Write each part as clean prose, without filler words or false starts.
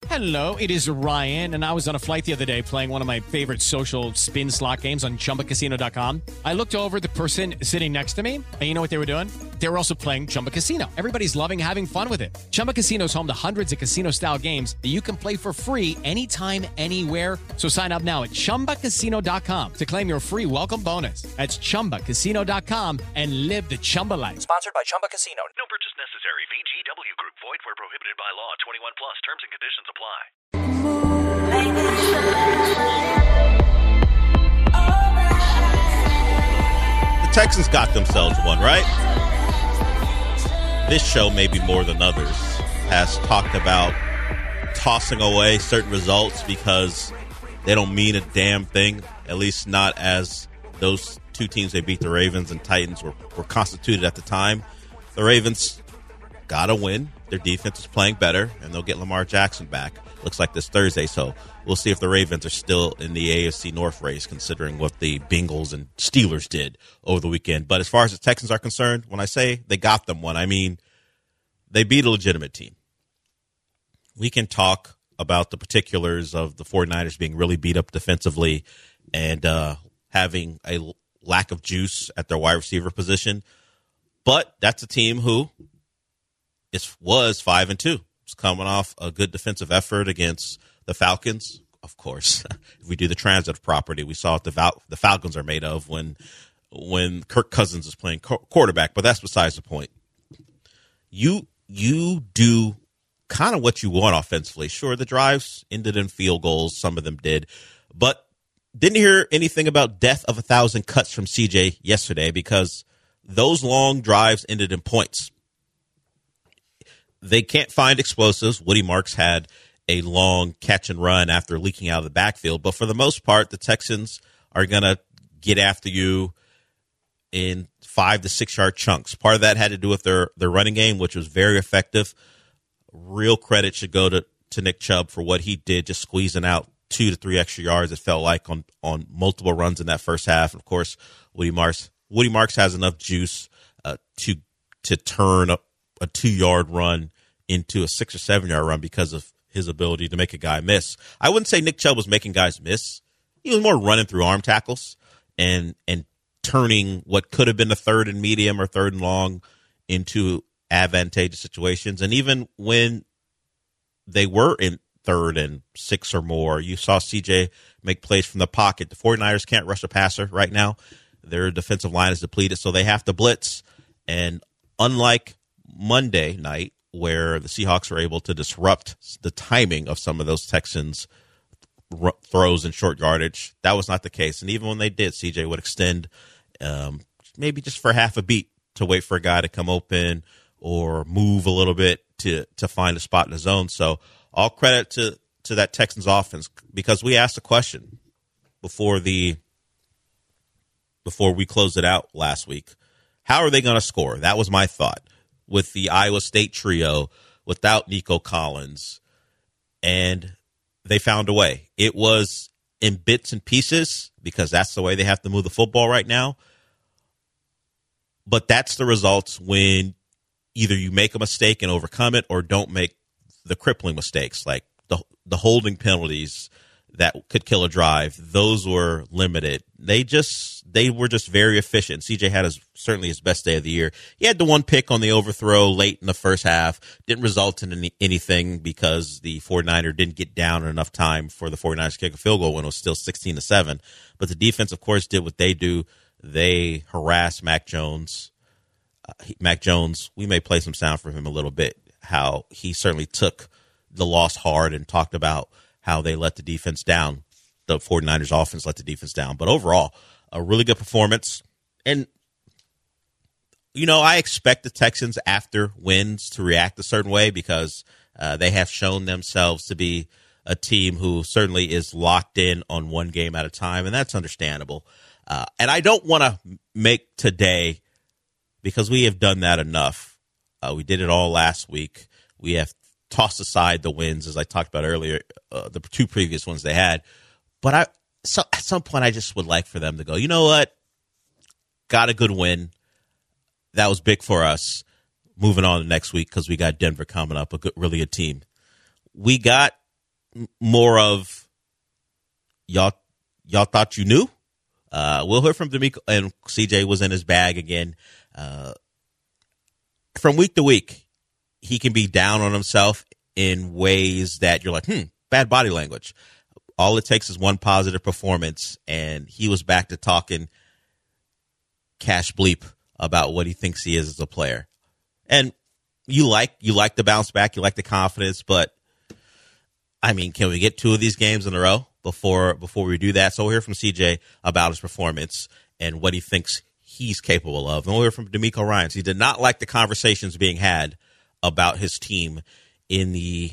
Hello, it is Ryan, and I was on a flight the other day playing one of my favorite social spin slot games on ChumbaCasino.com. I looked over at the person sitting next to me, and you know what they were doing? They were also playing Chumba Casino. Everybody's loving having fun with it. Chumba Casino is home to hundreds of casino-style games that you can play for free anytime, anywhere. So sign up now at ChumbaCasino.com to claim your free welcome bonus. That's ChumbaCasino.com and live the Chumba life. Sponsored by Chumba Casino. No purchase necessary. VGW Group. Void where prohibited by law. 21 plus. Terms and conditions apply. The Texans got themselves one, right? This show, maybe more than others, has talked about tossing away certain results because they don't mean a damn thing, at least not as those two teams they beat, the Ravens and Titans, were constituted at the time. The Ravens got a win. Their defense is playing better, and they'll get Lamar Jackson back. Looks like this Thursday, so we'll see if the Ravens are still in the AFC North race, considering what the Bengals and Steelers did over the weekend. But as far as the Texans are concerned, when I say they got them one, I mean they beat a legitimate team. We can talk about the particulars of the 49ers being really beat up defensively and having a lack of juice at their wide receiver position. But that's a team who was 5-2. It's coming off a good defensive effort against the Falcons. Of course, if we do the transitive property, we saw what the Falcons are made of when Kirk Cousins is playing quarterback. But that's besides the point. You do kind of what you want offensively. Sure, the drives ended in field goals. Some of them did. But didn't hear anything about death of 1,000 cuts from CJ yesterday because those long drives ended in points. They can't find explosives. Woody Marks had a long catch and run after leaking out of the backfield. But for the most part, the Texans are going to get after you in 5 to 6 yard chunks. Part of that had to do with their running game, which was very effective. Real credit should go to Nick Chubb for what he did, just squeezing out 2 to 3 extra yards, it felt like, on multiple runs in that first half. And of course, Woody Marks has enough juice to turn a 2-yard run into a 6 or 7 yard run because of his ability to make a guy miss. I wouldn't say Nick Chubb was making guys miss. He was more running through arm tackles and turning what could have been a 3rd and medium or 3rd and long into advantageous situations. And even when they were in 3rd and 6 or more, you saw CJ make plays from the pocket. The 49ers can't rush a passer right now. Their defensive line is depleted, so they have to blitz. And unlike Monday night, where the Seahawks were able to disrupt the timing of some of those Texans' throws in short yardage, that was not the case. And even when they did, CJ would extend maybe just for half a beat to wait for a guy to come open or move a little bit to find a spot in the zone. So all credit to that Texans offense, because we asked a question before we closed it out last week. How are they going to score? That was my thought. With the Iowa State trio, without Nico Collins, and they found a way. It was in bits and pieces because that's the way they have to move the football right now. But that's the results when either you make a mistake and overcome it or don't make the crippling mistakes, like the holding penalties that could kill a drive. Those were limited. They were just very efficient. CJ had certainly his best day of the year. He had the one pick on the overthrow late in the first half. Didn't result in anything because the 49er didn't get down in enough time for the 49ers to kick a field goal when it was still 16-7. But the defense, of course, did what they do. They harassed Mac Jones. Mac Jones, we may play some sound for him a little bit, how he certainly took the loss hard and talked about how they let the defense down. The 49ers offense let the defense down. But overall, a really good performance. And, I expect the Texans after wins to react a certain way because they have shown themselves to be a team who certainly is locked in on one game at a time, and that's understandable. And I don't want to make today, because we have done that enough. We did it all last week. We have tossed aside the wins, as I talked about earlier, the 2 previous ones they had. But at some point, I just would like for them to go, you know what? Got a good win. That was big for us. Moving on to next week because we got Denver coming up, really good team. We got more of y'all thought you knew. We'll hear from D'Amico, and CJ was in his bag again. From week to week, he can be down on himself in ways that you're like, bad body language. All it takes is one positive performance, and he was back to talking cash bleep about what he thinks he is as a player. And you like the bounce back, you like the confidence, but I mean, can we get 2 of these games in a row before we do that? So we'll hear from CJ about his performance and what he thinks he's capable of. And we'll hear from D'Amico Ryans. He did not like the conversations being had about his team in the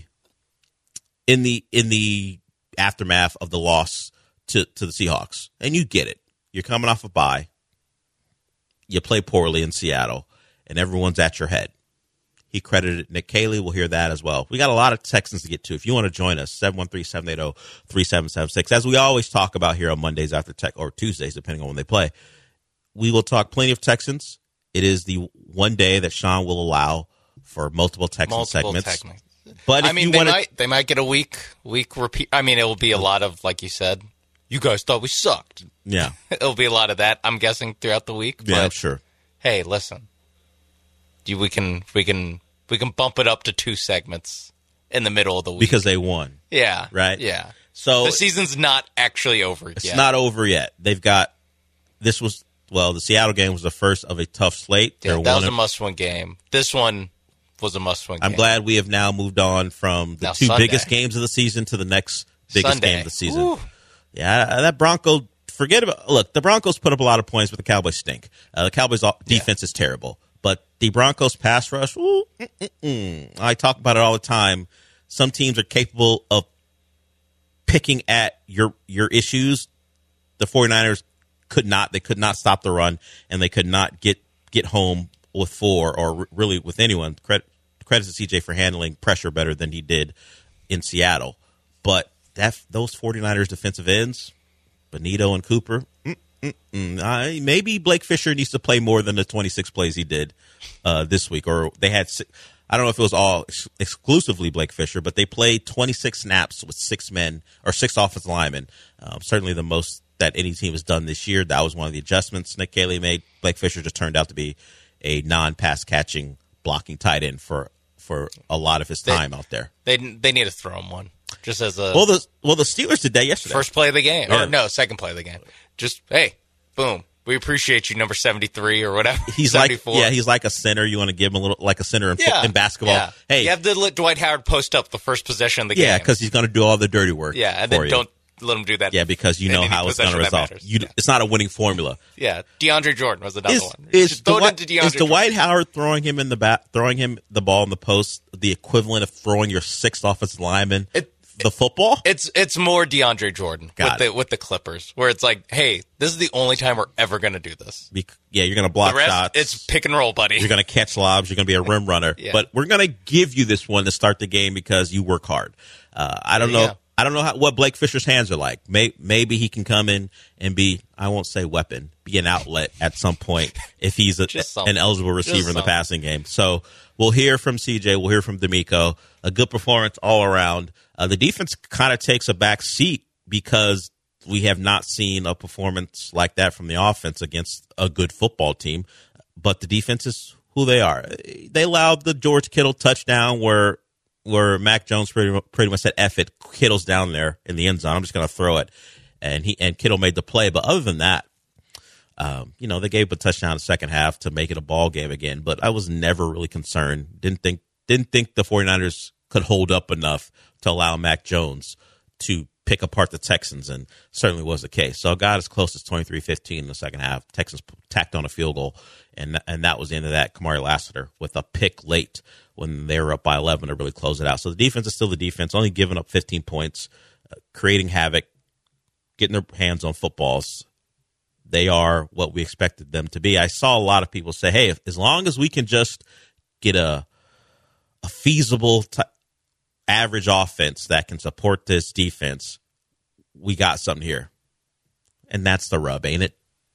aftermath of the loss to the Seahawks. And you get it. You're coming off a bye. You play poorly in Seattle, and everyone's at your head. He credited Nick Caley. We'll hear that as well. We got a lot of Texans to get to. If you want to join us, 713-780-3776. As we always talk about here on Mondays after or Tuesdays, depending on when they play, we will talk plenty of Texans. It is the one day that Sean will allow for multiple segments. But I mean, they might get a week repeat. I mean, it will be a lot of, like you said, you guys thought we sucked. Yeah. It'll be a lot of that, I'm guessing, throughout the week. Yeah, but, I'm sure. Hey, listen. We can bump it up to 2 segments in the middle of the week. Because they won. Yeah. Right? Yeah. So the season's not actually over yet. It's not over yet. They've got the Seattle game was the first of a tough slate. Yeah, that was a must-win game. This one was a must-win game. I'm glad we have now moved on from the 2 biggest games of the season to the next biggest game of the season. Ooh. Yeah, that Bronco, the Broncos put up a lot of points, but the Cowboys stink. The Cowboys' defense is terrible. But the Broncos pass rush, I talk about it all the time. Some teams are capable of picking at your issues. The 49ers could not. They could not stop the run, and they could not get home with 4 or really with anyone. Credit to CJ for handling pressure better than he did in Seattle. But those 49ers defensive ends, Benito and Cooper, maybe Blake Fisher needs to play more than the 26 plays he did this week. Or they had, I don't know if it was all exclusively Blake Fisher, but they played 26 snaps with 6 men or 6 offensive linemen. Certainly the most that any team has done this year. That was one of the adjustments Nick Caley made. Blake Fisher just turned out to be a non-pass catching blocking tight end for a lot of his time out there. They need to throw him one. Just as a the Steelers did that yesterday. First play of the game. Yeah. Or no, second play of the game. Just, hey, boom. We appreciate you, number 73 or whatever. He's 74. he's like a center. You want to give him a little like a center in basketball. Yeah. Hey, you have to let Dwight Howard post up the first possession of the game. Yeah, because he's going to do all the dirty work. Yeah, and then don't let him do that. Yeah, because you know how it's going to resolve. It's not a winning formula. Yeah, DeAndre Jordan was another one. Is Dwight Howard throwing him the ball in the post the equivalent of throwing your 6th offensive lineman the football? It's more DeAndre Jordan with the Clippers, where it's like, hey, this is the only time we're ever going to do this. You're going to block the rest, shots. It's pick and roll, buddy. You're going to catch lobs. You're going to be a rim runner. Yeah. But we're going to give you this one to start the game because you work hard. I don't know. Yeah. I don't know what Blake Fisher's hands are like. Maybe he can come in and be, I won't say weapon, be an outlet at some point if he's an eligible receiver in the passing game. So we'll hear from CJ. We'll hear from D'Amico. A good performance all around. The defense kind of takes a back seat because we have not seen a performance like that from the offense against a good football team. But the defense is who they are. They allowed the George Kittle touchdown where Mac Jones pretty much said, F it, Kittle's down there in the end zone. I'm just going to throw it. And Kittle made the play. But other than that, they gave a touchdown in the second half to make it a ball game again. But I was never really concerned. Didn't think the 49ers could hold up enough to allow Mac Jones to pick apart the Texans, and certainly was the case. So I got as close as 23-15 in the second half. Texans tacked on a field goal, and that was the end of that. Kamari Lassiter with a pick late when they were up by 11 to really close it out. So the defense is still the defense, only giving up 15 points, creating havoc, getting their hands on footballs. They are what we expected them to be. I saw a lot of people say, hey, as long as we can just get a feasible average offense that can support this defense, we got something here. And that's the rub, ain't it?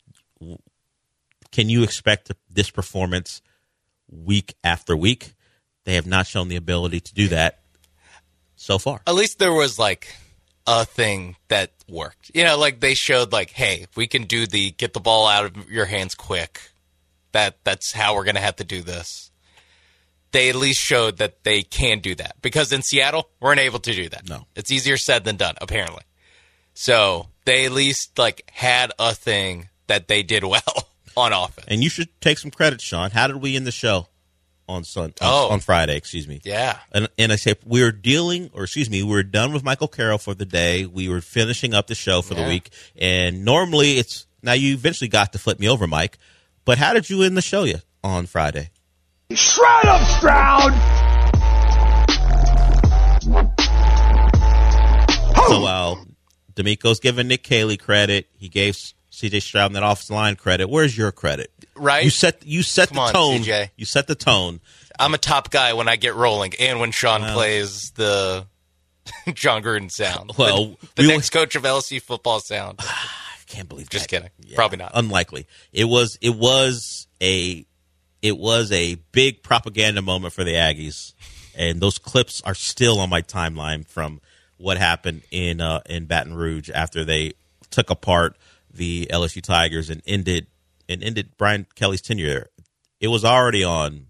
Can you expect this performance week after week? They have not shown the ability to do that. so far. At least there was like a thing that worked. You know, like they showed like, hey, we can do the get the ball out of your hands quick. That's how we're going to have to do this. They at least showed that they can do that. Because in Seattle, we're unable to do that. No. It's easier said than done, apparently. So they at least like had a thing that they did well on offense. And you should take some credit, Sean. How did we end the show on Friday? Excuse me. Yeah. And I say we were done with Michael Carroll for the day. We were finishing up the show for the week. And normally now you eventually got to flip me over, Mike. But how did you end the show on Friday? Shred up, Stroud! So while D'Amico's giving Nick Caley credit, he gave C.J. Stroud and that offensive line credit. Where's your credit? Right? You set the tone. CJ. You set the tone. I'm a top guy when I get rolling and when Sean plays the John Gruden sound. Well, the next coach of LSU football sound. I can't believe that. Just kidding. Yeah, Probably not. Unlikely. It was a big propaganda moment for the Aggies, and those clips are still on my timeline from what happened in Baton Rouge after they took apart the LSU Tigers and ended Brian Kelly's tenure there. It was already on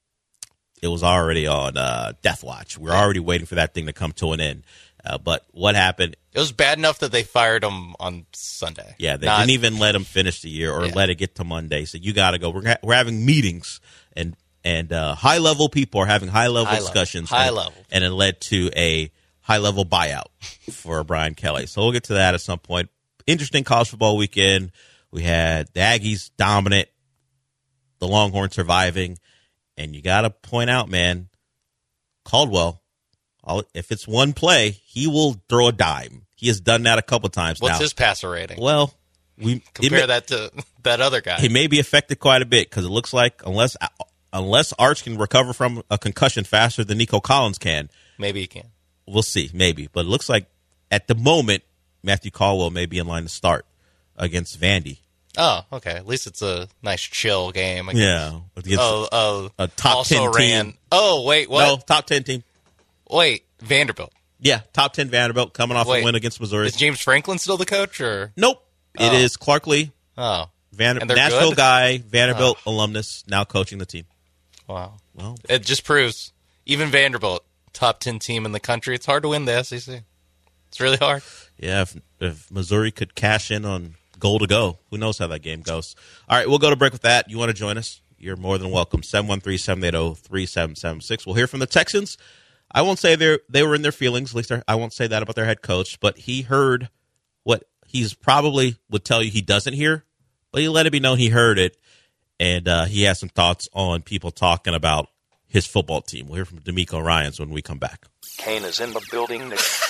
death watch. We're already waiting for that thing to come to an end. But what happened? It was bad enough that they fired him on Sunday. Yeah, they didn't even let him finish the year or let it get to Monday. So you got to go. We're having meetings and high level people are having high level discussions. And it led to a high level buyout for Brian Kelly. So we'll get to that at some point. Interesting college football weekend. We had the Aggies dominant, the Longhorns surviving, and you got to point out, man, Caldwell. If it's one play, he will throw a dime. He has done that a couple times now. What's his passer rating? Well, compare that to that other guy. He may be affected quite a bit because it looks like unless Arch can recover from a concussion faster than Nico Collins can. Maybe he can. We'll see, maybe. But it looks like at the moment, Matthew Caldwell may be in line to start against Vandy. Oh, okay. At least it's a nice chill game. Yeah. A top 10 team. Oh, wait, what? No, top 10 team. Wait, Vanderbilt. Yeah, top 10 Vanderbilt coming off a win against Missouri. Is James Franklin still the coach? Or Nope. It is Clark Lee. Oh. Nashville guy, Vanderbilt alumnus, now coaching the team. Wow. Well, it just proves, even Vanderbilt, top 10 team in the country, it's hard to win the SEC. It's really hard. Yeah, if Missouri could cash in on goal to go, who knows how that game goes. All right, we'll go to break with that. You want to join us? You're more than welcome. 713-780-3776. We'll hear from the Texans. I won't say they were in their feelings. At least I won't say that about their head coach. But he heard what he's probably would tell you he doesn't hear. But he let it be known he heard it. And he has some thoughts on people talking about his football team. We'll hear from D'Amico Ryans when we come back. Kane is in the building.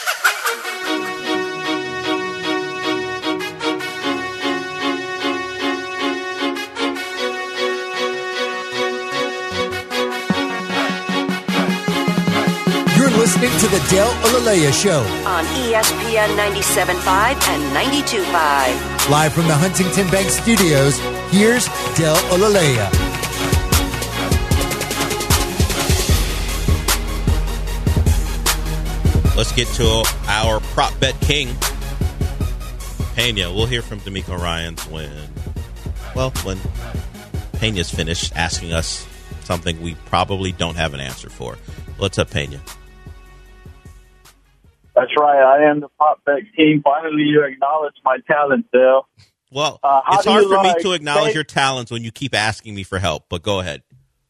Listening to the Dale Olaleya Show on ESPN 97.5 and 92.5. Live from the Huntington Bank Studios, here's Dale Olaleya. Let's get to our prop bet king, Pena. We'll hear from D'Amico Ryans when Pena's finished asking us something we probably don't have an answer for. What's up, Pena? That's right. I am the pop bet king. Finally, you acknowledge my talent, Dale. Well, it's hard for me to acknowledge your talents when you keep asking me for help, but go ahead.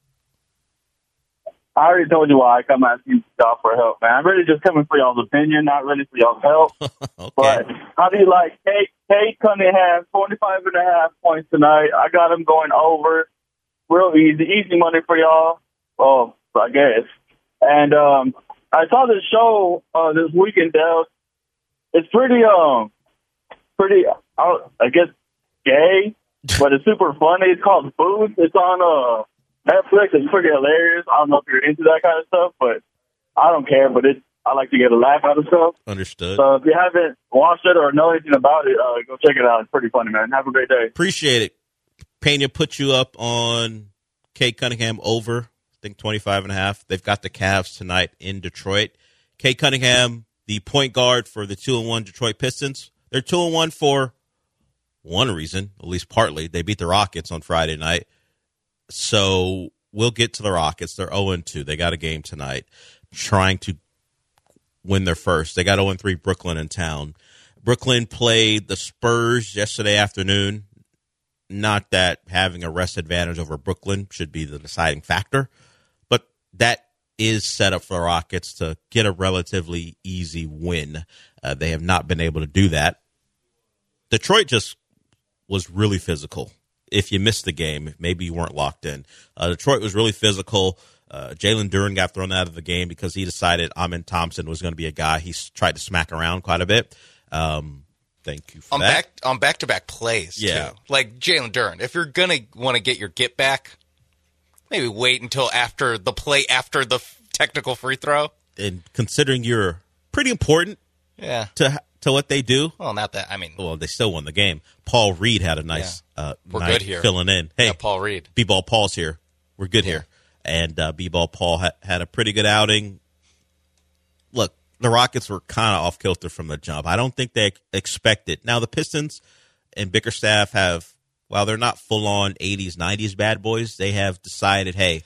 I already told you why I come asking y'all for help, man. I'm really just coming for y'all's opinion, not really for y'all's help. Okay. But how do you like Cade Cunningham, 45.5 points tonight? I got him going over. Real easy money for y'all. Well, I guess. And I saw this show this weekend, Dale. It's pretty, I guess, gay, but it's super funny. It's called Booth. It's on Netflix. It's pretty hilarious. I don't know if you're into that kind of stuff, but I don't care. But I like to get a laugh out of stuff. Understood. So if you haven't watched it or know anything about it, go check it out. It's pretty funny, man. Have a great day. Appreciate it. Pena put you up on Cade Cunningham over. I think 25.5. They've got the Cavs tonight in Detroit. Kay Cunningham, the point guard for the 2-1 Detroit Pistons. They're 2-1 for one reason, at least partly. They beat the Rockets on Friday night. So we'll get to the Rockets. They're 0-2. They got a game tonight trying to win their first. They got 0-3 Brooklyn in town. Brooklyn played the Spurs yesterday afternoon. Not that having a rest advantage over Brooklyn should be the deciding factor, but that is set up for the Rockets to get a relatively easy win. They have not been able to do that. Detroit just was really physical. If you missed the game, maybe you weren't locked in. Detroit was really physical. Jalen Duren got thrown out of the game because he decided Amen Thompson was going to be a guy he tried to smack around quite a bit. Thank you for that. On back-to-back plays, yeah. Too. Like Jalen Duren. If you're going to want to get your get back, maybe wait until after the play, after the technical free throw. And considering you're pretty important to what they do. Well, not that. I mean. Well, they still won the game. Paul Reed had a nice We're night good here. filling in. Hey, Paul Reed. B-Ball Paul's here. We're good here. And B-Ball Paul had a pretty good outing. Look, the Rockets were kind of off kilter from the jump. I don't think they expected. Now, the Pistons and Bickerstaff have, while they're not full-on 80s, 90s bad boys, they have decided, hey,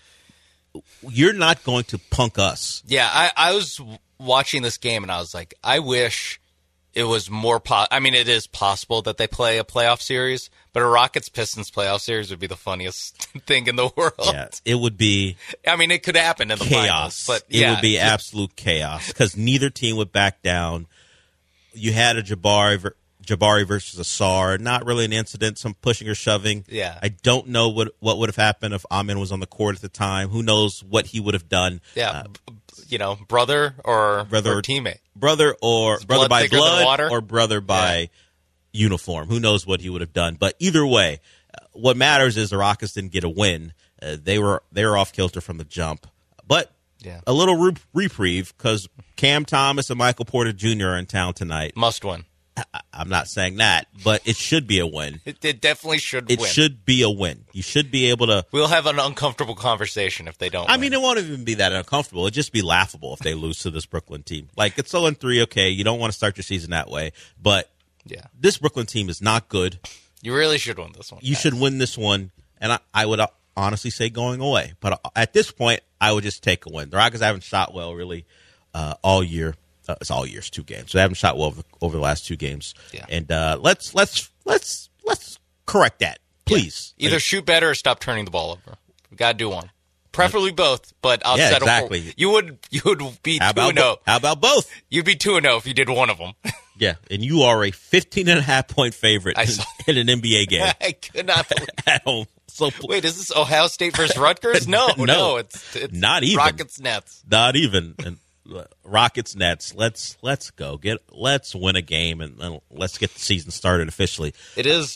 you're not going to punk us. Yeah, I was watching this game, and I was like, I wish it was more I mean, it is possible that they play a playoff series, but a Rockets-Pistons playoff series would be the funniest thing in the world. Yeah, it would be I mean, it could happen in the chaos. finals, but it would be absolute chaos because neither team would back down. You had a Jabari versus Asar, not really an incident, some pushing or shoving. Yeah. I don't know what would have happened if Amen was on the court at the time. Who knows what he would have done. Yeah, brother or teammate. Brother by blood or brother by uniform. Who knows what he would have done. But either way, what matters is the Rockets didn't get a win. They were off kilter from the jump. But a little reprieve because Cam Thomas and Michael Porter Jr. are in town tonight. Must win. I'm not saying that, but it should be a win. It definitely should win. It should be a win. You should be able to... We'll have an uncomfortable conversation if they don't win. I mean, it won't even be that uncomfortable. It'd just be laughable if they lose to this Brooklyn team. Like, it's 0-3, okay, you don't want to start your season that way, but this Brooklyn team is not good. You really should win this one. You should win this one, and I would honestly say going away. But at this point, I would just take a win. The Rockets haven't shot well, really, all year. It's all years, 2 games. So they haven't shot well over the last 2 games. Yeah. And let's correct that, please. Yeah. Either shoot better or stop turning the ball over. We got to do one. Preferably both, but I'll settle exactly. for you would be 2-0. How about both? You'd be 2-0 if you did one of them. Yeah, and you are a 15.5-point favorite in an NBA game. I could not believe at home. So wait, is this Ohio State versus Rutgers? No, it's not even Rockets Nets. Not even. And Rockets Nets. Let's go. Let's win a game and let's get the season started officially. It is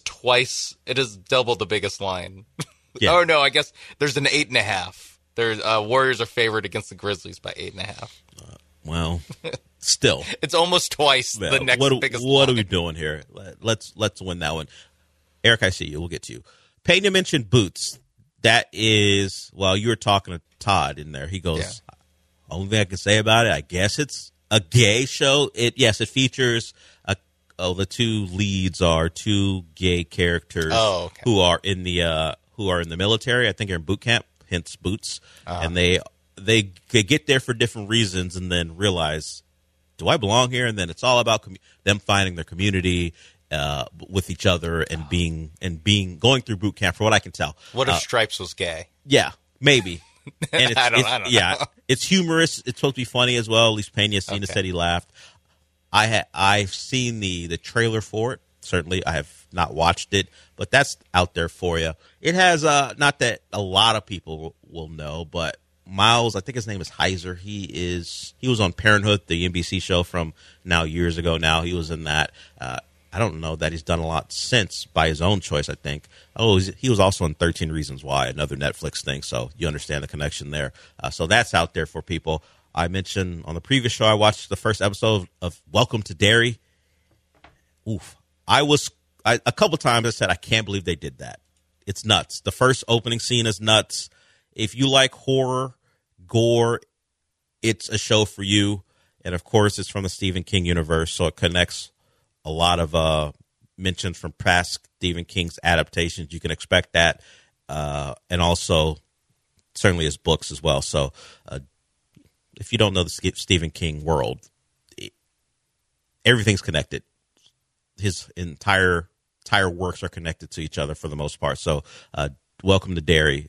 double the biggest line. Yeah. Oh no, I guess there's an 8.5. There's Warriors are favored against the Grizzlies by 8.5. Well, still, it's almost twice the next biggest. What line. are we doing here? Let's win that one. Eric, I see you. We'll get to you. Peyton mentioned boots. That is, well, you were talking to Todd in there. He goes, only thing I can say about it, I guess it's a gay show. It features the 2 leads are 2 gay characters who are in the military. I think they're in boot camp, hence boots, and they get there for different reasons, and then realize, do I belong here? And then it's all about them finding their community with each other and going through boot camp. For what I can tell, what if Stripes was gay? Yeah, maybe. And it's, I don't know. It's humorous. It's supposed to be funny as well. At least Pena Cena said he laughed. I've seen the trailer for it. Certainly, I have not watched it, but that's out there for you. It has not that a lot of people will know, but Miles, I think his name is Heiser. He was on Parenthood, the NBC show from years ago. Now he was in that. I don't know that he's done a lot since by his own choice, I think. He was also in 13 Reasons Why, another Netflix thing, so you understand the connection there. So that's out there for people. I mentioned on the previous show, I watched the first episode of Welcome to Derry. Oof. A couple times I said, I can't believe they did that. It's nuts. The first opening scene is nuts. If you like horror, gore, it's a show for you. And, of course, it's from the Stephen King universe, so it connects a lot of mentions from past Stephen King's adaptations. You can expect that, and also certainly his books as well. So if you don't know the Stephen King world, everything's connected. His entire works are connected to each other for the most part. So Welcome to Derry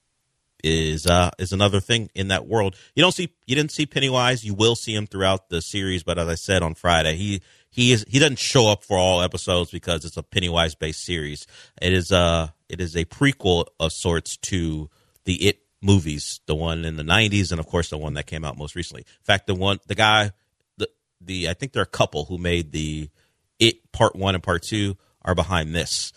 is another thing in that world. You didn't see Pennywise. You will see him throughout the series, but as I said on Friday, he doesn't show up for all episodes because it's a Pennywise based series. It is a prequel of sorts to the It movies, the one in the 90s, and of course the one that came out most recently. In fact, I think there are a couple who made the It Part 1 and Part 2 are behind this.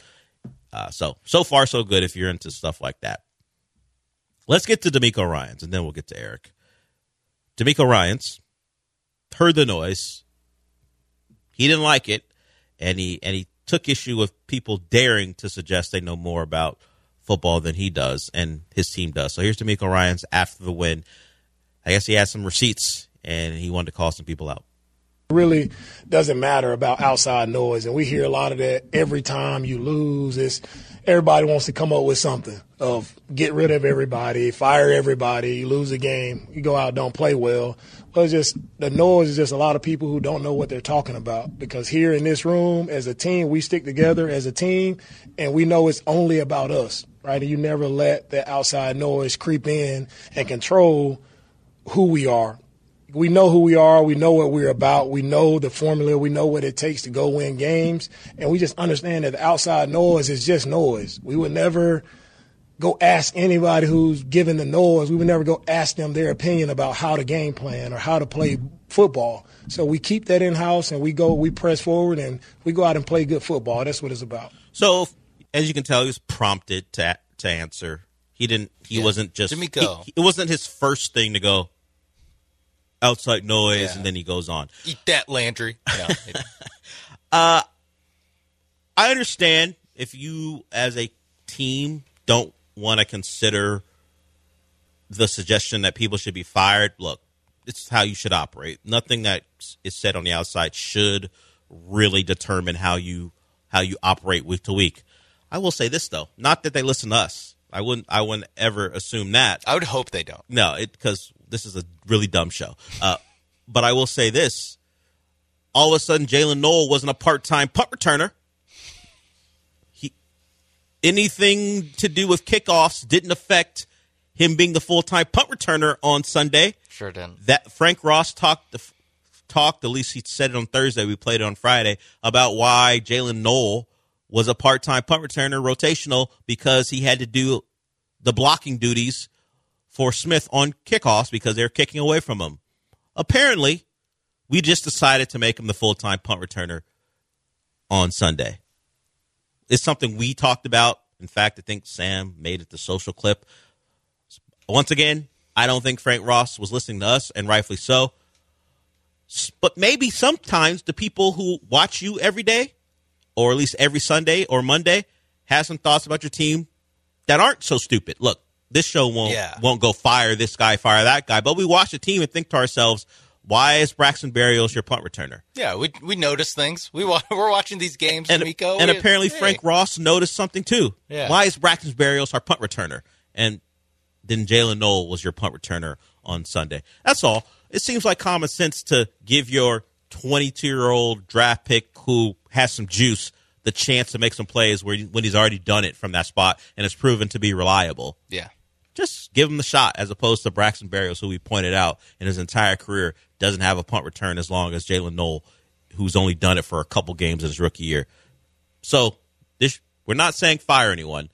So far so good if you're into stuff like that. Let's get to D'Amico Ryans, and then we'll get to Eric. D'Amico Ryans heard the noise. He didn't like it, and he took issue with people daring to suggest they know more about football than he does and his team does. So here's D'Amico Ryans after the win. I guess he had some receipts, and he wanted to call some people out. It really doesn't matter about outside noise, and we hear a lot of that every time you lose. Everybody wants to come up with something of get rid of everybody, fire everybody, you lose a game, you go out, don't play well. Well, it's just the noise is just a lot of people who don't know what they're talking about, because here in this room as a team, we stick together as a team, and we know it's only about us, right? And you never let that outside noise creep in and control who we are. We know who we are. We know what we're about. We know the formula. We know what it takes to go win games. And we just understand that the outside noise is just noise. We would never go ask anybody who's giving the noise. We would never go ask them their opinion about how to game plan or how to play football. So we keep that in-house, and we press forward, and we go out and play good football. That's what it's about. So, as you can tell, he was prompted to answer. He wasn't just D'Amico. It wasn't his first thing to go outside noise, and then he goes on. Eat that, Landry. No, I understand if you, as a team, don't want to consider the suggestion that people should be fired. Look, it's how you should operate. Nothing that is said on the outside should really determine how you operate week to week. I will say this, though. Not that they listen to us. I wouldn't ever assume that. I would hope they don't. No, because this is a really dumb show. But I will say this. All of a sudden, Jalen Noel wasn't a part-time punt returner. Anything to do with kickoffs didn't affect him being the full-time punt returner on Sunday. Sure didn't. That Frank Ross talked, at least he said it on Thursday, we played it on Friday, about why Jalen Noel was a part-time punt returner, rotational, because he had to do the blocking duties for Smith on kickoffs because they're kicking away from him. Apparently, we just decided to make him the full-time punt returner on Sunday. It's something we talked about. In fact, I think Sam made it the social clip. Once again, I don't think Frank Ross was listening to us, and rightfully so. But maybe sometimes the people who watch you every day, or at least every Sunday or Monday, have some thoughts about your team that aren't so stupid. Look, this show won't go fire this guy, fire that guy, but we watch the team and think to ourselves, why is Braxton Berrios your punt returner? Yeah, we notice things. We're watching these games, D'Amico. And apparently Frank Ross noticed something too. Yeah. Why is Braxton Berrios our punt returner? And then Jalen Noel was your punt returner on Sunday. That's all. It seems like common sense to give your 22-year-old draft pick who has some juice the chance to make some plays when he's already done it from that spot and has proven to be reliable. Yeah. Just give him the shot, as opposed to Braxton Berrios, who we pointed out in his entire career doesn't have a punt return as long as Jalen Noel, who's only done it for a couple games in his rookie year. So we're not saying fire anyone,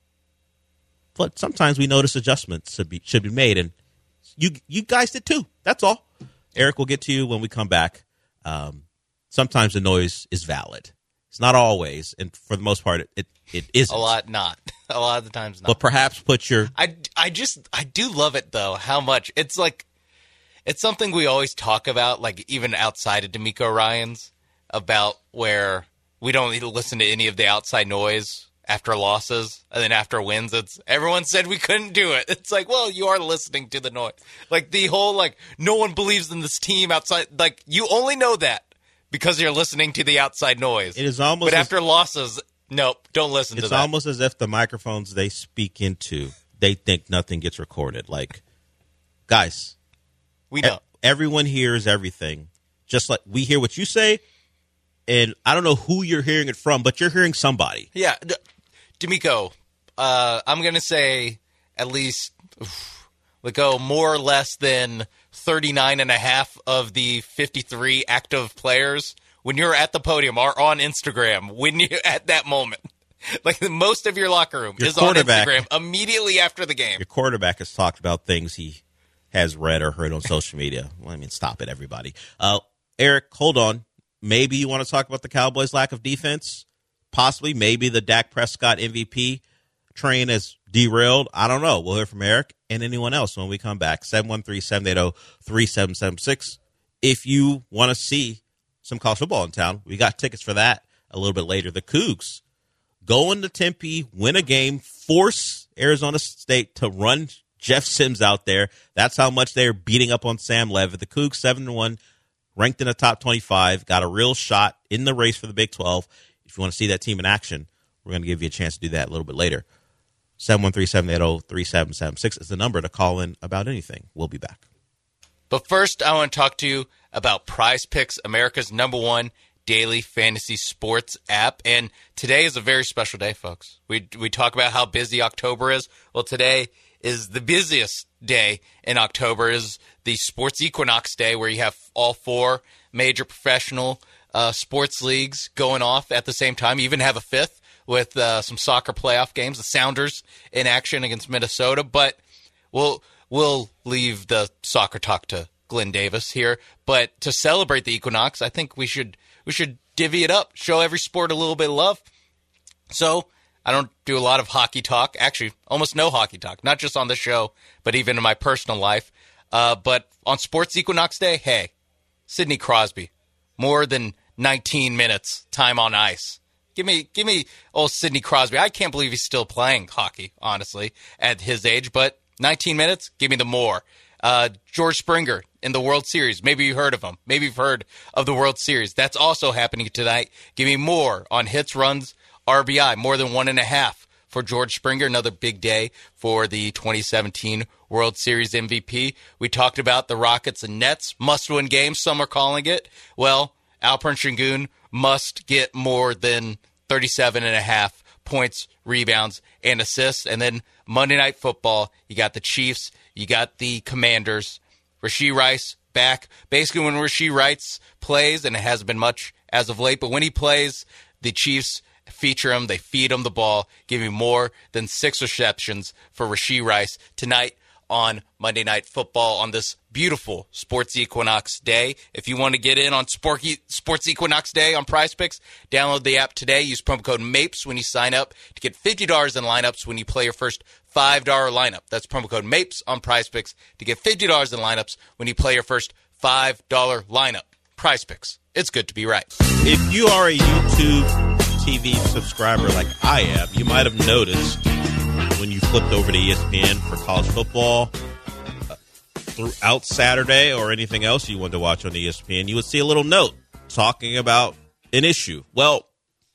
but sometimes we notice adjustments should be made, and you guys did too. That's all. Eric will get to you when we come back. Sometimes the noise is valid. It's not always, and for the most part, it isn't. A lot not. A lot of the times not. But perhaps put your... I do love it, though, how much. It's like, it's something we always talk about, like even outside of D'Amico Ryans, about where we don't need to listen to any of the outside noise after losses, and then after wins, it's everyone said we couldn't do it. It's like, well, you are listening to the noise. Like the whole no one believes in this team outside. Like you only know that because you're listening to the outside noise. It is almost. But after losses, nope, don't listen to that. It's almost as if the microphones they speak into, they think nothing gets recorded. Like, guys, we know everyone hears everything. Just like we hear what you say, and I don't know who you're hearing it from, but you're hearing somebody. Yeah. D'Amico, I'm going to say at least go more or less than 39.5 of the 53 active players when you're at the podium are on Instagram when you at that moment. Like most of your locker room is on Instagram immediately after the game. Your quarterback has talked about things he has read or heard on social media. Well, I mean, stop it, everybody. Eric, hold on. Maybe you want to talk about the Cowboys' lack of defense? Possibly. Maybe the Dak Prescott MVP train has derailed. I don't know. We'll hear from Eric and anyone else when we come back. 713-780-3776. If you want to see some college football in town, we got tickets for that a little bit later. The Cougs go into Tempe, win a game, force Arizona State to run Jeff Sims out there. That's how much they're beating up on Sam Levitt. The Cougs 7-1, ranked in the top 25, got a real shot in the race for the Big 12. If you want to see that team in action, we're going to give you a chance to do that a little bit later. 713-780-3776 is the number to call in about anything. We'll be back. But first, I want to talk to you about Prize Picks, America's #1 daily fantasy sports app. And today is a very special day, folks. We talk about how busy October is. Well, today is the busiest day in October, is the Sports Equinox Day, where you have all 4 major professional sports leagues going off at the same time. You even have a 5th with some soccer playoff games, the Sounders in action against Minnesota. But we'll leave the soccer talk to Glenn Davis here. But to celebrate the Equinox, I think we should divvy it up, show every sport a little bit of love. So I don't do a lot of hockey talk, actually almost no hockey talk, not just on the show, but even in my personal life. But on Sports Equinox Day, hey, Sidney Crosby, more than 19 minutes time on ice. Give me old Sidney Crosby. I can't believe he's still playing hockey, honestly, at his age, but 19 minutes, give me the more. George Springer in the World Series. Maybe you've heard of him. Maybe you've heard of the World Series. That's also happening tonight. Give me more on hits, runs, RBI, more than 1.5 for George Springer. Another big day for the 2017 World Series MVP. We talked about the Rockets and Nets. Must-win games, some are calling it. Well, Alperen Sengun must get more than 37.5 points, rebounds, and assists. And then Monday Night Football, you got the Chiefs, you got the Commanders. Rashee Rice back. Basically, when Rashee Rice plays, and it hasn't been much as of late, but when he plays, the Chiefs feature him. They feed him the ball, giving more than 6 receptions for Rashee Rice tonight on Monday Night Football on this beautiful Sports Equinox Day. If you want to get in on Sports Equinox Day on Prize Picks, download the app today. Use promo code MAPES when you sign up to get $50 in lineups when you play your first $5 lineup. That's promo code MAPES on Prize Picks to get $50 in lineups when you play your first $5 lineup. Prize Picks. It's good to be right. If you are a YouTube TV subscriber like I am, you might have noticed when you flipped over to ESPN for college football throughout Saturday or anything else you wanted to watch on ESPN, you would see a little note talking about an issue. Well,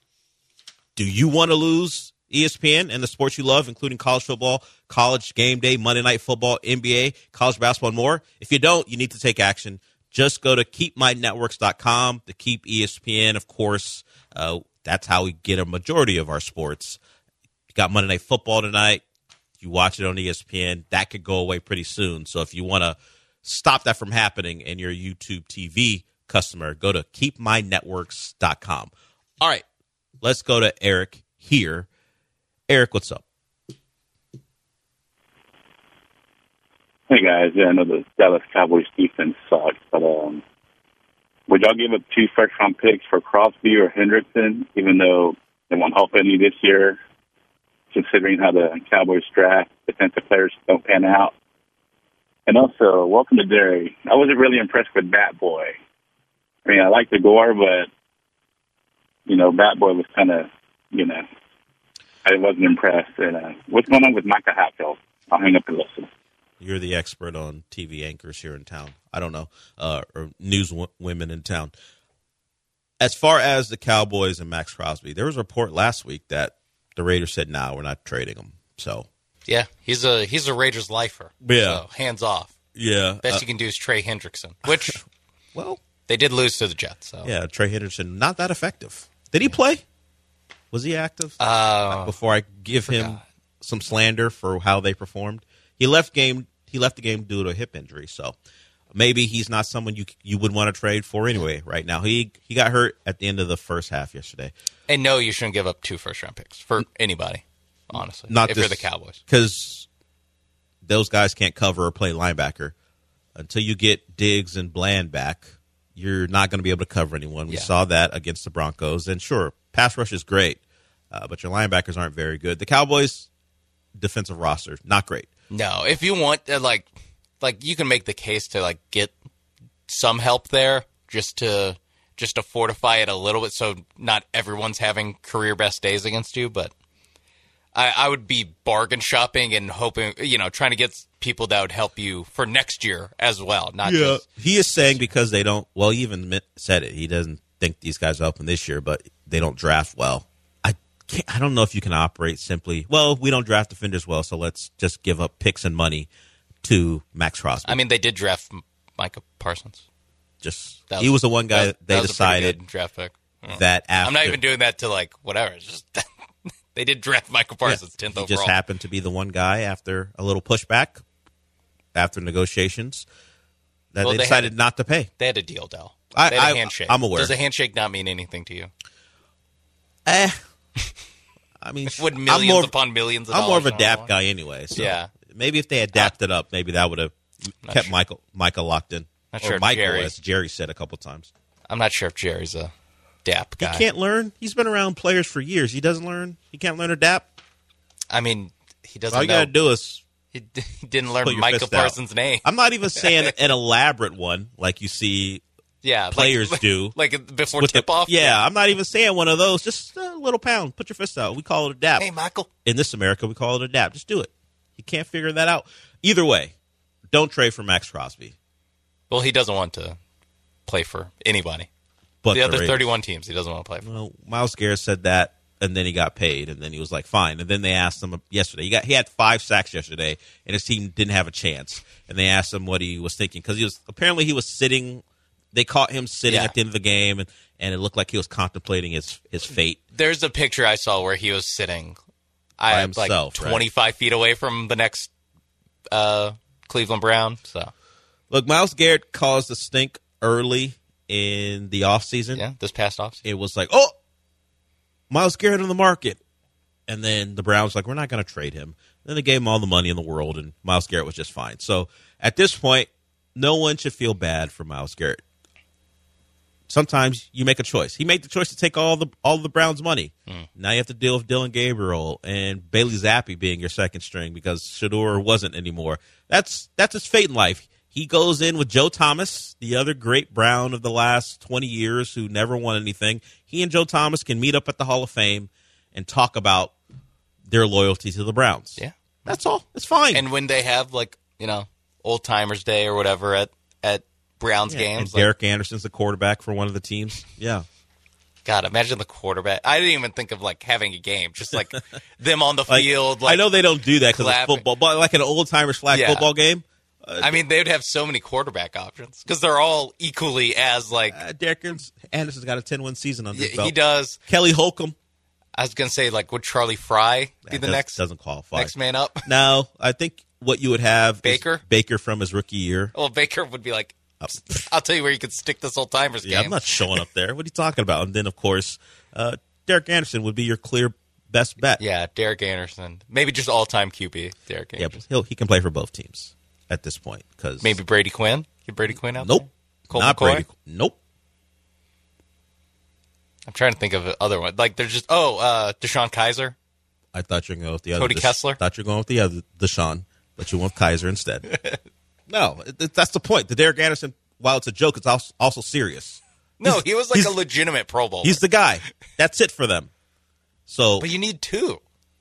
do you want to lose ESPN and the sports you love, including college football, college game day, Monday Night Football, NBA, college basketball, and more? If you don't, you need to take action. Just go to keepmynetworks.com to keep ESPN, of course. That's how we get a majority of our sports. You got Monday Night Football tonight. You watch it on ESPN. That could go away pretty soon. So if you want to stop that from happening and you're a YouTube TV customer, go to keepmynetworks.com. All right, let's go to Eric here. Eric, what's up? Hey, guys. Yeah, I know the Dallas Cowboys defense sucks, but would y'all give up 2 first-round picks for Crosby or Hendrickson, even though they won't help any this year, considering how the Cowboys draft defensive players don't pan out? And also, welcome to Derry. I wasn't really impressed with Bat Boy. I mean, I like the gore, but, Bat Boy was kind of, I wasn't impressed. And what's going on with Micah Hatfield? I'll hang up and listen. You're the expert on TV anchors here in town. I don't know, or news women in town. As far as the Cowboys and Max Crosby, there was a report last week that the Raiders said, "No, we're not trading him." So yeah, he's a Raiders lifer. Yeah, so hands off. Yeah, best you can do is Trey Hendrickson, which well, they did lose to the Jets. So yeah, Trey Hendrickson not that effective. Did he play? Was he active? Before I give him some slander for how they performed, he left the game due to a hip injury. So maybe he's not someone you would want to trade for anyway. Right now, he got hurt at the end of the first half yesterday. And no, you shouldn't give up 2 first-round picks for anybody. Honestly, if you're the Cowboys, because those guys can't cover or play linebacker until you get Diggs and Bland back. You're not going to be able to cover anyone. We saw that against the Broncos. And sure, pass rush is great, but your linebackers aren't very good. The Cowboys' defensive roster, not great. No, if you want, like you can make the case to like get some help there just to fortify it a little bit so not everyone's having career best days against you. But I would be bargain shopping and hoping, trying to get people that would help you for next year as well. Not just he is saying because they don't. Well, he even said it. He doesn't think these guys are open this year, but they don't draft well. I don't know if you can operate simply. Well, we don't draft defenders well, so let's just give up picks and money to Max Crosby. I mean, they did draft Micah Parsons. He was the one guy that they decided draft pick. That after, I'm not even doing that to like whatever. It's just they did draft Micah Parsons 10th overall. He just happened to be the one guy after a little pushback, after negotiations, that they decided not to pay. They had a deal, Dell. They had a handshake. I'm aware. Does a handshake not mean anything to you? I mean, would millions upon millions of dollars. I'm more of a DAP guy anyway. So yeah. Maybe if they had dapped it up, maybe that would have kept Micah locked in. Not sure Michael, as Jerry said a couple times. I'm not sure if Jerry's a DAP guy. He can't learn. He's been around players for years. He doesn't learn. He can't learn a DAP. I mean, he doesn't. All you got to do is he didn't learn Micah Parsons' name. I'm not even saying an elaborate one like you see. Players do. Like before tip-off? Yeah, I'm not even saying one of those. Just a little pound. Put your fist out. We call it a dap. Hey, Michael. In this America, we call it a dap. Just do it. You can't figure that out. Either way, don't trade for Max Crosby. Well, he doesn't want to play for anybody. But the other 31 teams he doesn't want to play for. Well, Myles Garrett said that, and then he got paid, and then he was like, fine. And then they asked him yesterday. He had 5 sacks yesterday, and his team didn't have a chance. And they asked him what he was thinking. Because he was sitting. They caught him sitting at the end of the game, and it looked like he was contemplating his fate. There's a picture I saw where he was sitting by himself, 25 feet away from the next Cleveland Brown. So, look, Myles Garrett caused a stink early in the offseason. Yeah, this past offseason. It was like, oh, Myles Garrett on the market. And then the Browns were like, we're not going to trade him. Then they gave him all the money in the world, and Myles Garrett was just fine. So at this point, no one should feel bad for Myles Garrett. Sometimes you make a choice. He made the choice to take all the Browns' money. Now you have to deal with Dylan Gabriel and Bailey Zappi being your second string because Shedeur wasn't anymore. That's his fate in life. He goes in with Joe Thomas, the other great Brown of the last 20 years who never won anything. He and Joe Thomas can meet up at the Hall of Fame and talk about their loyalty to the Browns. Yeah. That's all. It's fine. And when they have, Old Timers Day or whatever at Browns games. And Derek Anderson's the quarterback for one of the teams. Yeah. God, imagine the quarterback. I didn't even think of having a game, just them on the field. I know they don't do that because it's football, but like an old timers flag football game. I mean, they would have so many quarterback options because they're all equally as Derek Anderson's got a 10-win season under his belt. He does. Kelly Holcomb. I was gonna say would Charlie Fry be the next? Doesn't qualify. Next man up. No, I think what you would have Baker. Is Baker from his rookie year. Well, Baker would be like, I'll tell you where you could stick this old timers game. Yeah, I'm not showing up there. What are you talking about? And then, of course, Derek Anderson would be your clear best bet. Yeah, Derek Anderson. Maybe just all-time QB, Derek Anderson. Yeah, he can play for both teams at this point. Cause maybe Brady Quinn? Get Brady Quinn out Nope. there? Colt Not McCoy? Brady. Nope. I'm trying to think of other one. There's just, Deshaun Kaiser. I thought you were going to go with the other. Cody Kessler? I thought you were going with the other Deshaun, but you went with Kaiser instead. No, that's the point. The Derek Anderson, while it's a joke, it's also serious. No, he was a legitimate Pro Bowl. He's the guy. That's it for them. So, but you need 2.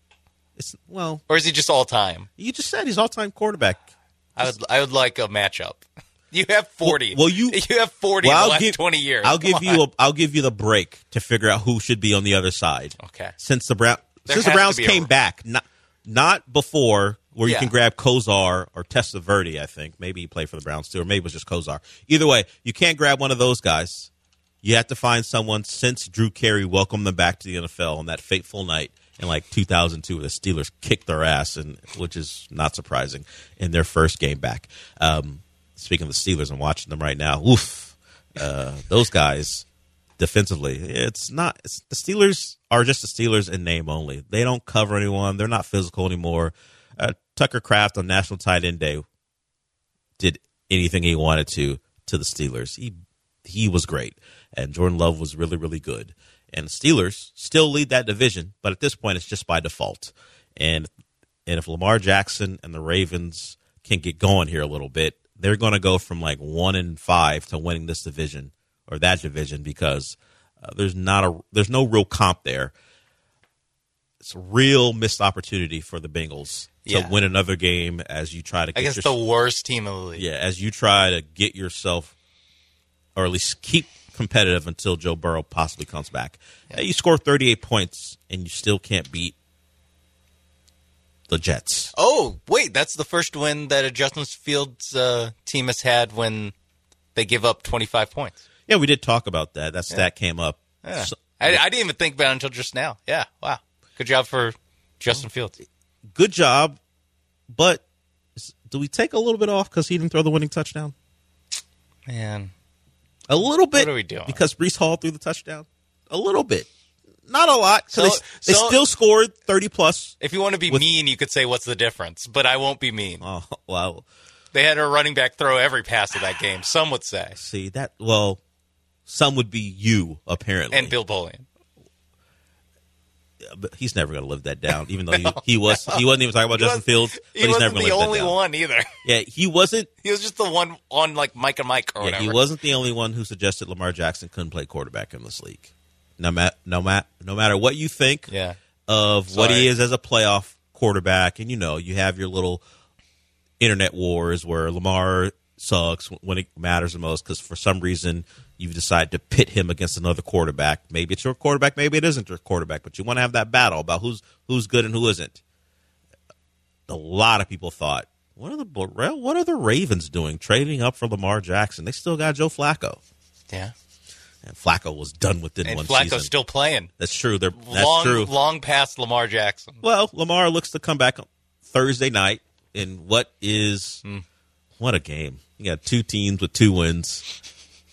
or is he just all time? You just said he's all-time quarterback. I would like a matchup. You have 40. Well, you have 40 in the last 20 years. I'll give you the break to figure out who should be on the other side. Okay. Since the Browns came back, not before where you can grab Kozar or Testaverde, I think. Maybe he played for the Browns too, or maybe it was just Kozar. Either way, you can't grab one of those guys. You have to find someone since Drew Carey welcomed them back to the NFL on that fateful night in like 2002 where the Steelers kicked their ass, which is not surprising, in their first game back. Speaking of the Steelers, I'm watching them right now. Oof. Those guys defensively, the Steelers are just the Steelers in name only. They don't cover anyone. They're not physical anymore. Tucker Kraft on National Tight End Day did anything he wanted to the Steelers. He was great, and Jordan Love was really, really good. And the Steelers still lead that division, but at this point, it's just by default. And if Lamar Jackson and the Ravens can get going here a little bit, they're going to go from like 1-5 to winning this division or that division because there's no real comp there. It's a real missed opportunity for the Bengals to win another game as you try to get against the worst team in the league. Yeah, as you try to get yourself, or at least keep competitive until Joe Burrow possibly comes back. Yeah. You score 38 points and you still can't beat the Jets. Oh, wait, that's the first win that a Justin Fields team has had when they give up 25 points. Yeah, we did talk about that. That stat came up. Yeah. So, I didn't even think about it until just now. Yeah, wow. Good job for Justin Fields. Good job, but do we take a little bit off because he didn't throw the winning touchdown? Man. A little bit. What are we doing? Because Breece Hall threw the touchdown? A little bit. Not a lot. So they still scored 30-plus. If you want to be mean, you could say, what's the difference? But I won't be mean. Oh, well. They had a running back throw every pass of that game, some would say. See, some would be you, apparently. And Bill Polian. But he's never going to live that down, even though he wasn't even talking about Justin Fields. But he's never going to live that down. He wasn't the only one either. Yeah, he wasn't. He was just the one on like Mike and Mike or whatever. He wasn't the only one who suggested Lamar Jackson couldn't play quarterback in this league. No matter what you think of what he is as a playoff quarterback, and you have your little internet wars where Lamar sucks when it matters the most because for some reason you've decided to pit him against another quarterback. Maybe it's your quarterback, maybe it isn't your quarterback, but you want to have that battle about who's good and who isn't. A lot of people thought, what are the Ravens doing trading up for Lamar Jackson? They still got Joe Flacco. Yeah. And Flacco was done within one season. season. Flacco's still playing. That's true. That's true. true. Long past Lamar Jackson. Well, Lamar looks to come back Thursday night in what is what a game. You got two teams with 2 wins.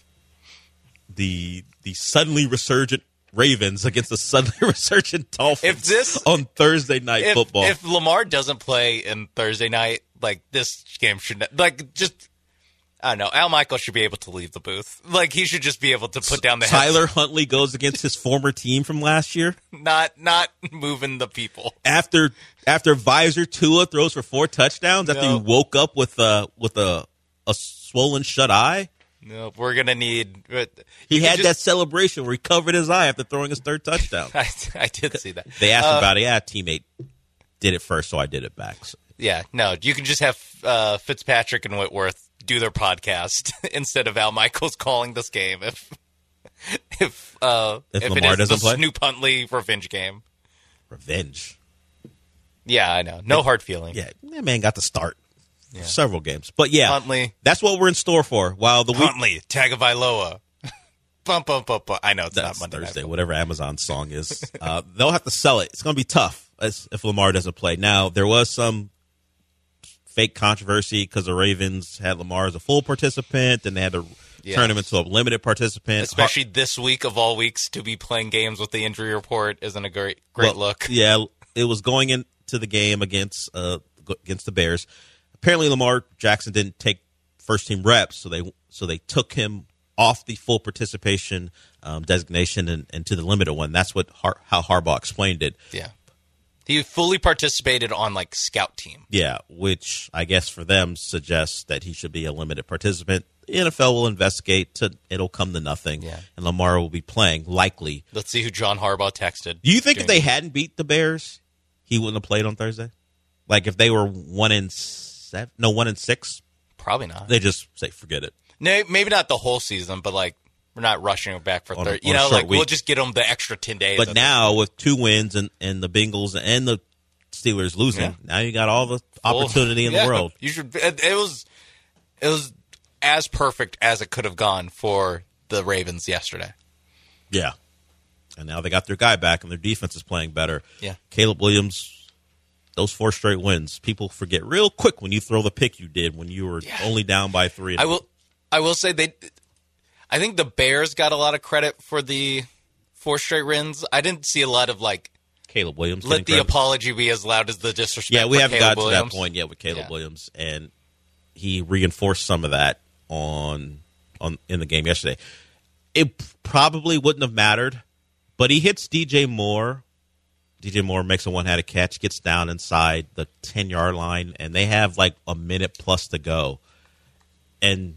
The suddenly resurgent Ravens against the suddenly resurgent Dolphins on Thursday night football. If Lamar doesn't play in Thursday night, like this game should I don't know. Al Michaels should be able to leave the booth. Like he should just be able to put down the Tyler Huntley goes against his former team from last year. Not moving the people. After Visor Tua throws for 4 touchdowns after he woke up with a swollen shut eye. No, we're gonna need. He had that celebration where he covered his eye after throwing his 3rd touchdown. I did see that. They asked about it. Yeah, teammate did it first, so I did it back. So. Yeah, no, you can just have Fitzpatrick and Whitworth do their podcast instead of Al Michaels calling this game if Lamar it is doesn't play? Snoop Huntley revenge game. Revenge. Yeah, I know. No hard feeling. Yeah, that man got to start several games. But yeah, Huntley. That's what we're in store for. While the Huntley, Tagovailoa. Bum, bum, bum, bum. I know it's that's not Monday Thursday, night. Whatever Amazon song is. They'll have to sell it. It's going to be tough if Lamar doesn't play. Now, there was some fake controversy because the Ravens had Lamar as a full participant, and they had to turn him into a limited participant. Especially this week of all weeks, to be playing games with the injury report isn't a great look. Yeah, it was going into the game against the Bears. Apparently, Lamar Jackson didn't take first-team reps, so they took him off the full participation designation and to the limited one. That's how Harbaugh explained it. Yeah. He fully participated on, like, scout team. Yeah, which I guess for them suggests that he should be a limited participant. The NFL will investigate. It'll come to nothing, and Lamar will be playing, likely. Let's see who John Harbaugh texted. Do you think if they hadn't beat the Bears, he wouldn't have played on Thursday? Like if they were 1-6, probably not. They just say forget it. No, maybe not the whole season, but like we're not rushing him back for 30. You know, like we'll just get them the extra 10 days. But now with 2 wins and the Bengals and the Steelers losing, now you got all the opportunity in the world. You should. It was as perfect as it could have gone for the Ravens yesterday. Yeah. And now they got their guy back, and their defense is playing better. Yeah. Caleb Williams, those 4 straight wins. People forget real quick when you throw the pick you did when you were only down by 3. I will say I think the Bears got a lot of credit for the 4 straight wins. I didn't see a lot of like Caleb Williams. Let the apology be as loud as the disrespect. Yeah, we haven't got to that point yet with Caleb Williams, and he reinforced some of that in the game yesterday. It probably wouldn't have mattered, but he hits DJ Moore. DJ Moore makes a one-handed catch, gets down inside the 10-yard line, and they have like a minute plus to go. And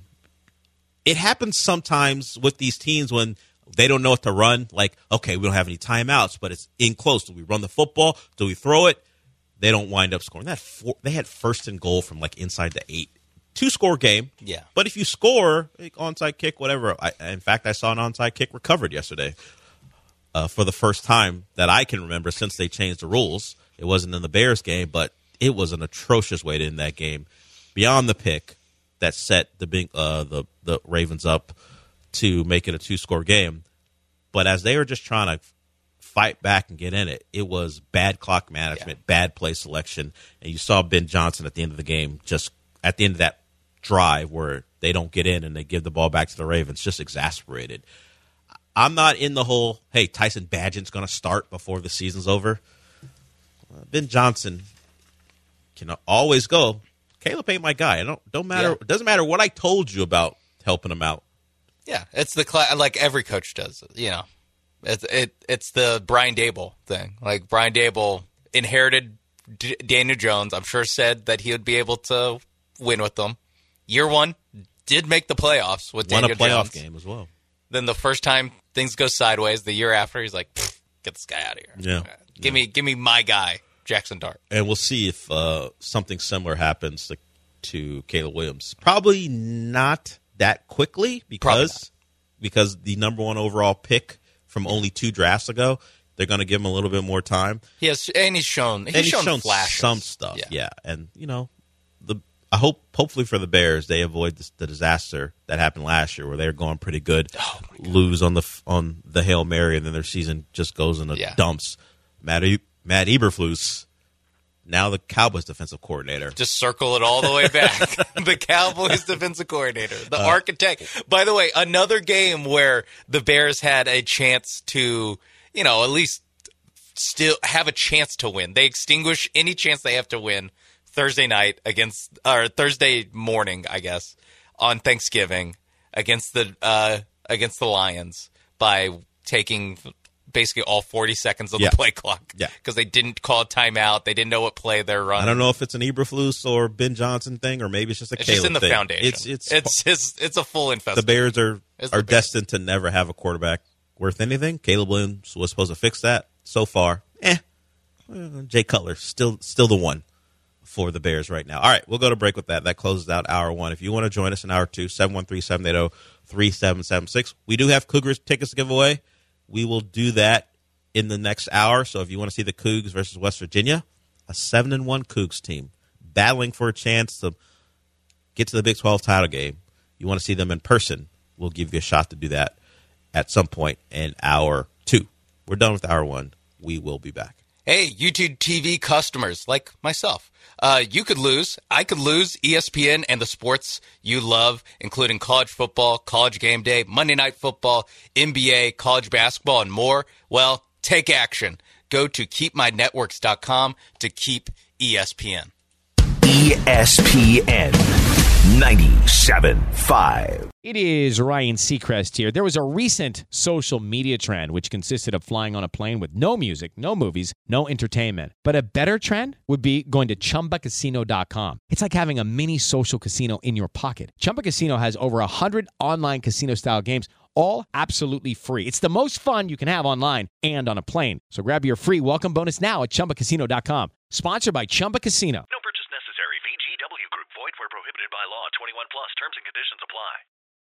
it happens sometimes with these teams when they don't know what to run. Like, okay, we don't have any timeouts, but it's in close. Do we run the football? Do we throw it? They don't wind up scoring. They had first and goal from like inside the 8. 2-score game. Yeah. But if you score, like onside kick, whatever. In fact, I saw an onside kick recovered yesterday for the first time that I can remember since they changed the rules. It wasn't in the Bears game, but it was an atrocious way to end that game. Beyond the pick that set the Ravens up to make it a 2-score game. But as they were just trying to fight back and get in it, it was bad clock management, bad play selection. And you saw Ben Johnson at the end of the game, just at the end of that drive where they don't get in and they give the ball back to the Ravens, just exasperated. I'm not in the whole, hey, Tyson Bagent's going to start before the season's over. Ben Johnson can always go. Caleb ain't my guy. Don't matter. It doesn't matter what I told you about helping him out. Yeah, it's like every coach does. You know, it's the Brian Daboll thing. Like Brian Daboll inherited Daniel Jones. I'm sure said that he would be able to win with them. Year 1 did make the playoffs with Daniel Jones. Won a playoff game as well. Then the first time things go sideways, the year after, he's like, get this guy out of here. Yeah. Give me my guy, Jackson Dart. And we'll see if something similar happens to Caleb Williams. Probably not that quickly because the number 1 overall pick from only 2 drafts ago, they're going to give him a little bit more time. Yes, and he's shown flashes. Some stuff. Yeah. And you know, hopefully for the Bears, they avoid the disaster that happened last year where they were going pretty good, lose on the Hail Mary, and then their season just goes in the dumps. Matt Eberflus, now the Cowboys defensive coordinator. Just circle it all the way back. The Cowboys defensive coordinator, the architect. By the way, another game where the Bears had a chance to, you know, at least still have a chance to win. They extinguish any chance they have to win Thursday morning, I guess, on Thanksgiving against the Lions by taking basically all 40 seconds of the play clock. Yeah. Because they didn't call a timeout. They didn't know what play they're running. I don't know if it's an Eberflus or Ben Johnson thing, or maybe it's just a Caleb thing. It's just in the foundation. It's a full infestation. The Bears are destined to never have a quarterback worth anything. Caleb Williams was supposed to fix that. So far, Jay Cutler still the one for the Bears right now. All right, we'll go to break with that. That closes out hour 1. If you want to join us in hour 2, 713-780-3776. We do have Cougars tickets to give away. We will do that in the next hour. So if you want to see the Cougs versus West Virginia, a 7-1 Cougs team battling for a chance to get to the Big 12 title game. You want to see them in person, we'll give you a shot to do that at some point in hour 2. We're done with hour 1. We will be back. Hey, YouTube TV customers like myself, you could lose. I could lose ESPN and the sports you love, including college football, college game day, Monday Night Football, NBA, college basketball, and more. Well, take action. Go to keepmynetworks.com to keep ESPN. ESPN 97.5. It is Ryan Seacrest here. There was a recent social media trend which consisted of flying on a plane with no music, no movies, no entertainment. But a better trend would be going to ChumbaCasino.com. It's like having a mini social casino in your pocket. Chumba Casino has over 100 online casino-style games, all absolutely free. It's the most fun you can have online and on a plane. So grab your free welcome bonus now at ChumbaCasino.com. Sponsored by Chumba Casino. No purchase necessary. VGW Group. Void where prohibited by law. 21 plus. Terms and conditions apply.